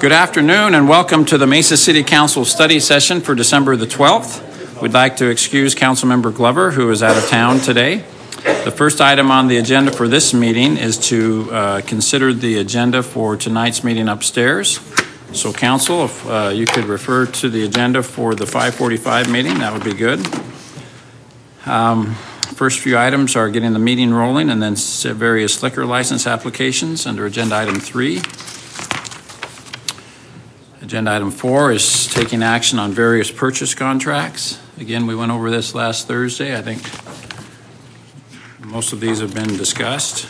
Good afternoon and welcome to the Mesa City Council study session for December the 12th. We'd like to excuse Councilmember Glover, who is out of town today. The first item on the agenda for this meeting is to consider the agenda for tonight's meeting upstairs. So Council, if you could refer to the agenda for the 5:45 meeting, that would be good. First few items are getting the meeting rolling and then various liquor license applications under agenda item 3. Agenda item 4 is taking action on various purchase contracts. Again, we went over this last Thursday. I think most of these have been discussed.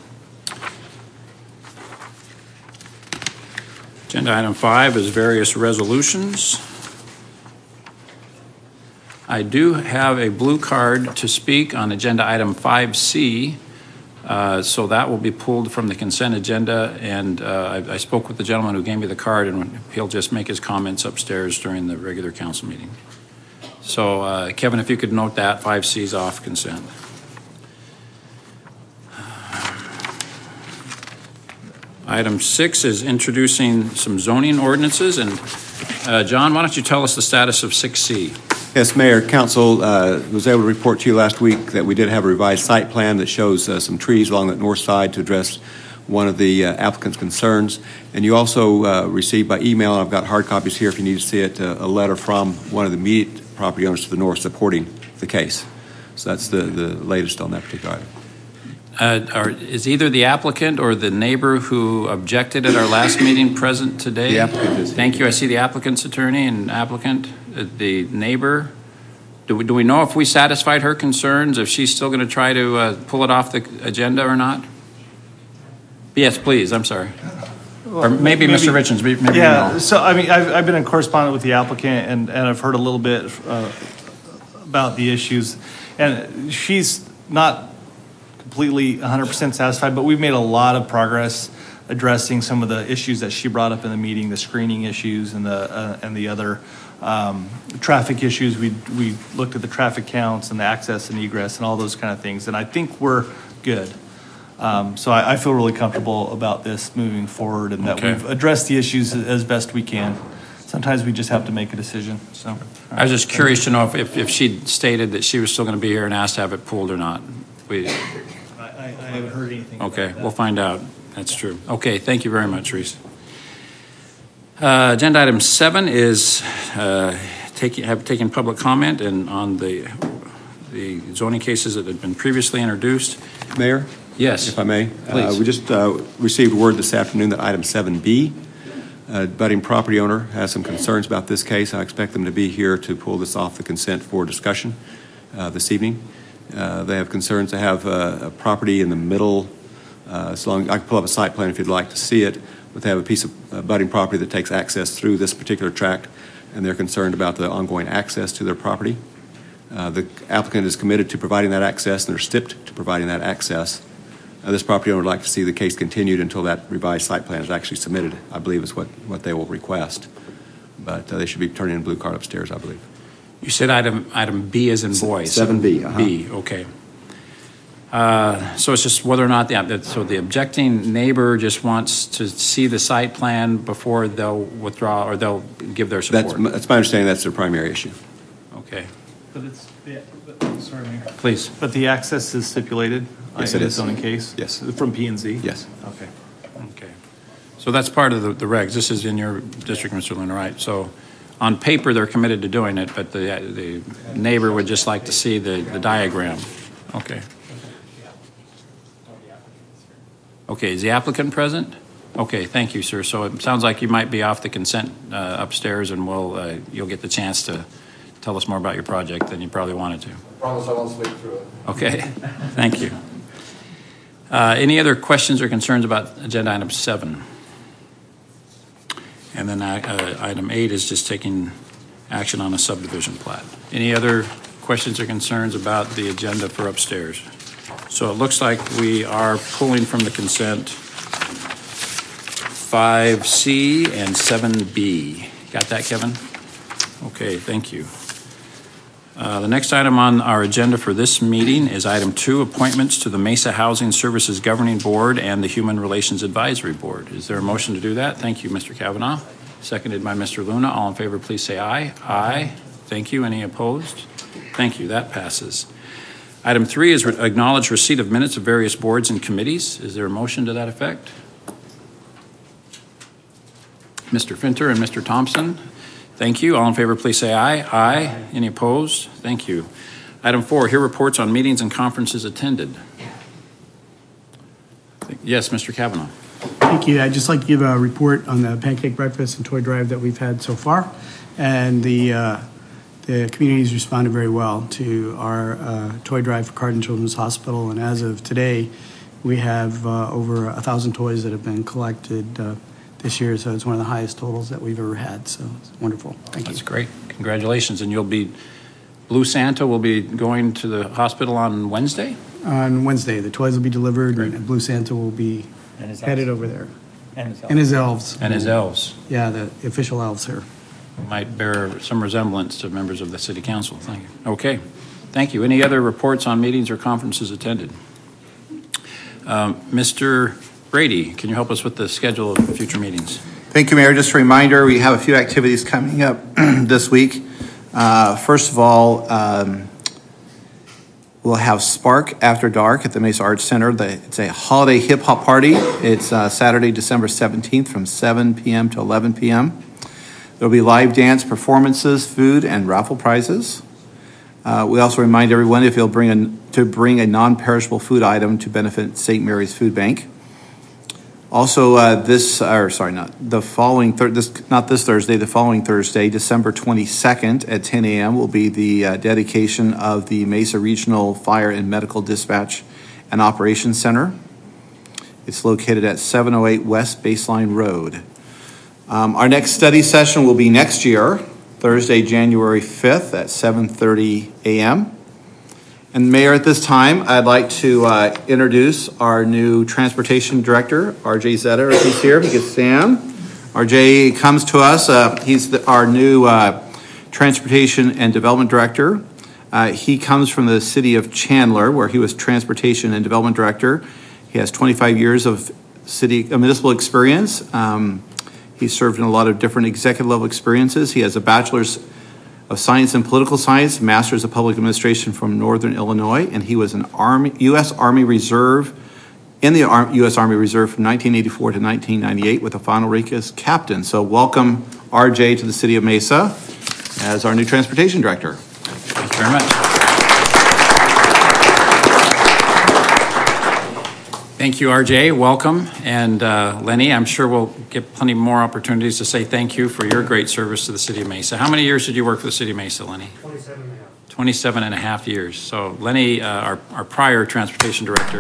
Agenda item 5 is various resolutions. I do have a blue card to speak on agenda item 5C. So that will be pulled from the consent agenda, and I spoke with the gentleman who gave me the card, and he'll just make his comments upstairs during the regular council meeting. So Kevin, if you could note that 5C is off consent. Item 6 is introducing some zoning ordinances, and John, why don't you tell us the status of 6C? Yes, Mayor, Council was able to report to you last week that we did have a revised site plan that shows some trees along the north side to address one of the applicant's concerns. And you also received by email, and I've got hard copies here if you need to see it, a letter from one of the immediate property owners to the north supporting the case. So that's the latest on that particular item. Is either the applicant or the neighbor who objected at our last meeting present today? The applicant is. Thank you. I see the applicant's attorney and applicant. The neighbor, do we know if we satisfied her concerns, if she's still going to try to pull it off the agenda or not? Yes, please. I'm sorry. Well, or maybe Mr. Richards. Maybe yeah. No. So I mean, I've been in correspondence with the applicant, and I've heard a little bit about the issues, and she's not completely 100% satisfied, but we've made a lot of progress addressing some of the issues that she brought up in the meeting, the screening issues and the other traffic issues. We looked at the traffic counts and the access and egress and all those kind of things, and I think we're good. So I feel really comfortable about this moving forward, and that we've addressed the issues as best we can. Sometimes we just have to make a decision. So I was just curious to know if she stated that she was still going to be here and asked to have it pulled or not. I haven't heard anything. Okay, we'll find out. That's true. Okay, thank you very much, Reese. Agenda item 7 is taking public comment and on the zoning cases that have been previously introduced. Mayor? Yes. If I may. Please. We just received word this afternoon that item 7B, budding property owner has some concerns about this case. I expect them to be here to pull this off the consent for discussion this evening. They have concerns to have a property in the middle. So long, I can pull up a site plan if you'd like to see it, but they have a piece of budding property that takes access through this particular tract, and they're concerned about the ongoing access to their property. The applicant is committed to providing that access, and they're stipped to providing that access. This property owner would like to see the case continued until that revised site plan is actually submitted, I believe is what they will request. But they should be turning in a blue card upstairs, I believe. You said item B as in boy. 7B. B, okay. So it's just whether or not the objecting neighbor just wants to see the site plan before they'll withdraw or they'll give their support. That's my understanding. That's their primary issue. Okay. But it's sorry, Mayor. Please. But the access is stipulated. Yes, in it the is. zoning case. Yes. From P&Z. Yes. Okay. Okay. So that's part of the regs. This is in your district, Mr. Luna, right? So on paper they're committed to doing it, but the neighbor would just like to see the diagram. Okay. Okay, is the applicant present? Okay, thank you, sir. So it sounds like you might be off the consent upstairs, and you'll get the chance to tell us more about your project than you probably wanted to. I promise I won't sleep through it. Okay, thank you. Any other questions or concerns about agenda item 7? And then item 8 is just taking action on a subdivision plat. Any other questions or concerns about the agenda for upstairs? So it looks like we are pulling from the consent 5C and 7B. Got that, Kevin? Okay, thank you. The next item on our agenda for this meeting is item 2, appointments to the Mesa Housing Services Governing Board and the Human Relations Advisory Board. Is there a motion to do that? Thank you, Mr. Kavanaugh. Seconded by Mr. Luna. All in favor, please say aye. Aye. Thank you. Any opposed? Thank you. That passes. Item 3 is acknowledge receipt of minutes of various boards and committees. Is there a motion to that effect? Mr. Finter and Mr. Thompson. Thank you. All in favor, please say aye. Aye. Any opposed? Thank you. Item 4, hear reports on meetings and conferences attended. Yes, Mr. Kavanaugh. Thank you. I'd just like to give a report on the pancake breakfast and toy drive that we've had so far. And the community's responded very well to our toy drive for Cardin Children's Hospital. And as of today, we have over 1,000 toys that have been collected this year. So it's one of the highest totals that we've ever had. So it's wonderful. Thank you. That's great. Congratulations. And Blue Santa will be going to the hospital on Wednesday? On Wednesday, the toys will be delivered, and Blue Santa will be headed over there. And his elves. And his elves. Yeah, the official elves here. Might bear some resemblance to members of the City Council. Thank you. Okay. Thank you. Any other reports on meetings or conferences attended? Mr. Brady, can you help us with the schedule of future meetings? Thank you, Mayor. Just a reminder, we have a few activities coming up this week. First of all, we'll have Spark After Dark at the Mesa Arts Center. It's a holiday hip-hop party. It's Saturday, December 17th from 7 p.m. to 11 p.m. There'll be live dance performances, food, and raffle prizes. We also remind everyone if you'll bring a non-perishable food item to benefit St. Mary's Food Bank. Also, the following Thursday, December 22nd at 10 a.m. will be the dedication of the Mesa Regional Fire and Medical Dispatch and Operations Center. It's located at 708 West Baseline Road. Our next study session will be next year, Thursday, January 5th at 7:30 a.m. And Mayor, at this time, I'd like to introduce our new Transportation Director, R.J. Zeta. If he's here, he can stand. R.J. comes to us. He's our new Transportation and Development Director. He comes from the city of Chandler, where he was Transportation and Development Director. He has 25 years of municipal experience. He served in a lot of different executive level experiences. He has a bachelor's of Science in Political Science, Master's of Public Administration from Northern Illinois, and he was an U.S. Army Reserve in the U.S. Army Reserve from 1984 to 1998 with a final rank as captain. So welcome, RJ, to the City of Mesa as our new Transportation Director. Thank you very much. Thank you, RJ. Welcome. And Lenny, I'm sure we'll get plenty more opportunities to say thank you for your great service to the City of Mesa. How many years did you work for the City of Mesa, Lenny? 27 and a half. 27 and a half years. So Lenny, our prior Transportation Director.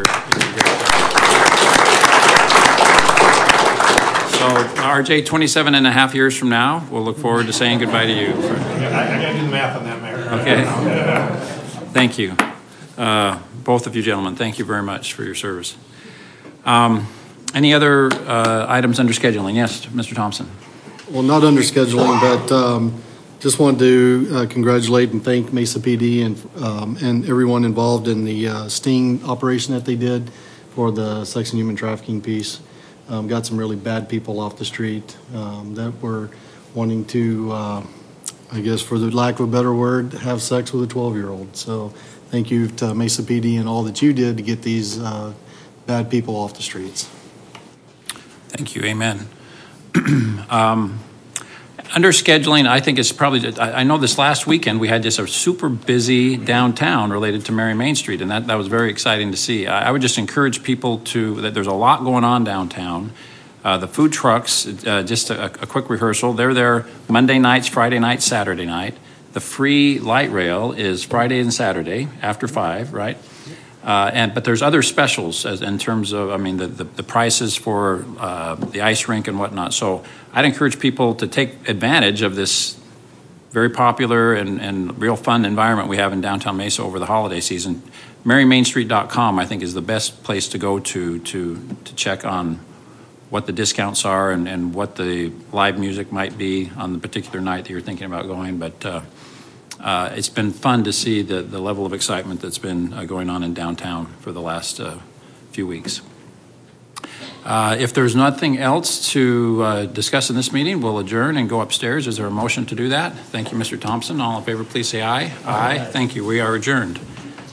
So RJ, 27 and a half years from now, we'll look forward to saying goodbye to you. I got to do the math on that, Mayor. Okay. Thank you. Both of you gentlemen, thank you very much for your service. Any other items under scheduling? Yes, Mr. Thompson. Well, not under scheduling, but just wanted to congratulate and thank Mesa PD and everyone involved in the sting operation that they did for the sex and human trafficking piece. Got some really bad people off the street that were wanting to, I guess for the lack of a better word, have sex with a 12-year-old. So thank you to Mesa PD and all that you did to get these bad people off the streets. Thank you. Amen. Under scheduling, I think it's probably, I know this last weekend we had just a super busy downtown related to Mary Main Street, and that was very exciting to see. I would just encourage people that there's a lot going on downtown. The food trucks, just a quick rehearsal, they're there Monday nights, Friday night, Saturday night. The free light rail is Friday and Saturday after 5, right? But there's other specials in terms of, the prices for the ice rink and whatnot. So I'd encourage people to take advantage of this very popular and real fun environment we have in downtown Mesa over the holiday season. MaryMainStreet.com, I think, is the best place to go to check on what the discounts are and what the live music might be on the particular night that you're thinking about going. But it's been fun to see the level of excitement that's been going on in downtown for the last few weeks. If there's nothing else to discuss in this meeting, we'll adjourn and go upstairs. Is there a motion to do that? Thank you, Mr. Thompson. All in favor, please say aye. Aye. Thank you. We are adjourned.